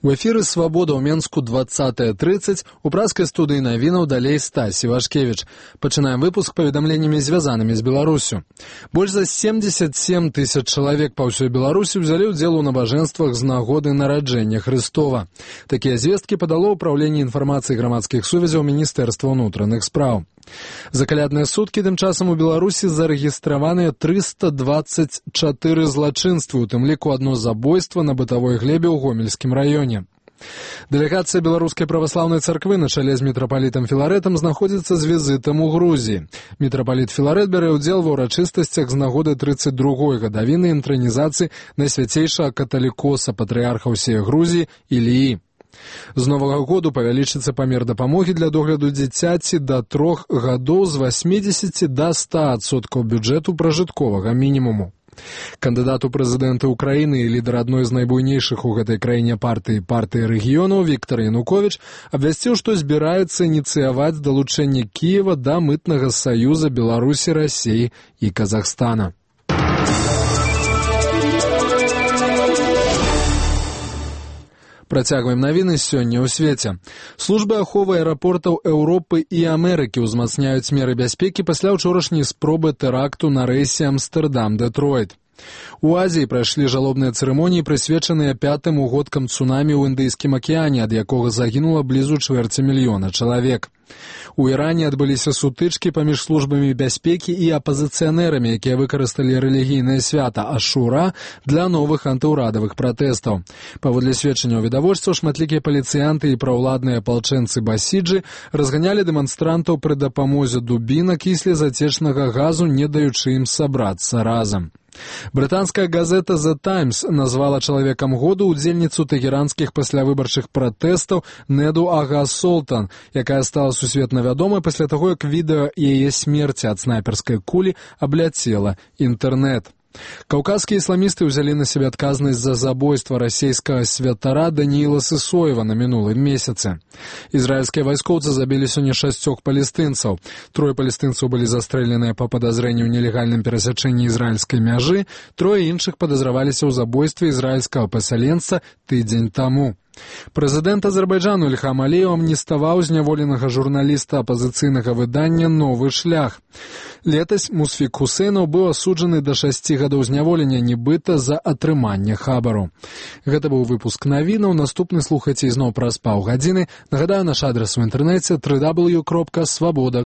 У эфіры «Свабода» ў Менску 20:30. У праскай студыі навінаў далей Стась Івашкевіч. Пачынаем выпуск паведамленнямі, звязанымі з Беларусю. Больш за 77 тысяч чалавек па ўсёй Беларусі ўзялі ўдзел у набажэнствах з нагоды нараджэння Хрыстова. Такія звесткі падало ўпраўленне інфармацыі грамадскіх сувязяў Міністэрства ўнутраных спраў. За калядныя суткі тым часам у Беларусі зарэгістраваныя 324 злачынствы, у тым ліку адно забойства на бытавой глебе ў Гомельскім раёне. Дэлегацыя Беларускай праваслаўнай царквы на чале з мітрапалітам Філарэтам знаходзіцца з візітам у Грузіі. Мітрапаліт Філарэт бярэ ўдзел ва ўрачыстасцях з нагоды 32-й гадавіны інтранізацыі найсвяцейшага каталікоса патрыарха ўсей Грузіі Іліі. З новага году павялічыцца памер дапамогі для догляду дзіцяці да 3 гадоў з 80 да 100% бюджэту пражытковага мінімуму. Кандыдат у прэзідэнты ўкраіны і лідар адной з найбуйнейшых у гэтай краіне партыі рэгіёнаў Віктар Януковіч абвясціў, што збіраецца ініцыяваць далучэнне Кіева да мытнага саюза Беларусі, Расіі і Казахстана. Працягваем навіны сёння ў свеце. Службы аховы аэрапортаў Еўропы і Амерыкі ўзмацняюць меры бяспекі пасля ўчорашняй спробы тэракту на рэйсе Амстэрдам-Дэтройт. У Азіі прайшлі жалобныя цырымоніі, прысвечаныя 5-м угодкам цунамі ў Індыйскім акіяне, ад якога загінула блізу 250 000 чалавек. У Іране адбыліся сутычкі паміж службамі бяспекі і апазіцыянэрамі, якія выкарысталі рэлігійнае свята Ашура для новых антыўрадавых пратэстаў. Паводле сведчанняў відавочцаў, шматлікія паліцыянты і праўладныя апалчэнцы Басіджы разганялі дэманстрантаў пры дапамозе дубінак і слезацечнага газу, не даючы ім сабрацца разам. Брытанская газета «The Times» назвала чалавекам году удзельніцу тэгеранскіх паслявыбарчых пратэстаў Неду Ага Солтан, якая стала сусветна вядомай пасля таго, як відэо яе смерці ад снайперскай кулі абляцела інтэрнэт. Каўказскія ісламісты ўзялі на сябе адказнасць за забойства расійскага святара Данііла Сысоева на мінулым месяцы. Ізраільскія вайскоўцы забілі сёння 6 палестынцаў. 3 палестынцаў былі застрэленыя па падазрэнні ў нелегальным перасячэнні ізраільскай мяжы, 3 іншых падазраваліся ў забойстве ізраільскага пасяленца тыдзень таму. Прэзідэнт Азербайджану Ільхам Аліеў амніставаў зняволенага журналіста апазіцыйнага выдання «Новы шлях». Летась Мусфік Хусейнаў быў асуджаны да 6 гадоў зняволення нібыта за атрыманне хабару. Гэта быў выпуск навінаў. Наступны слухайце ізноў праз паўгадзіны. Нагадаю, наш адрас у інтэрнэце www.swaboda.org.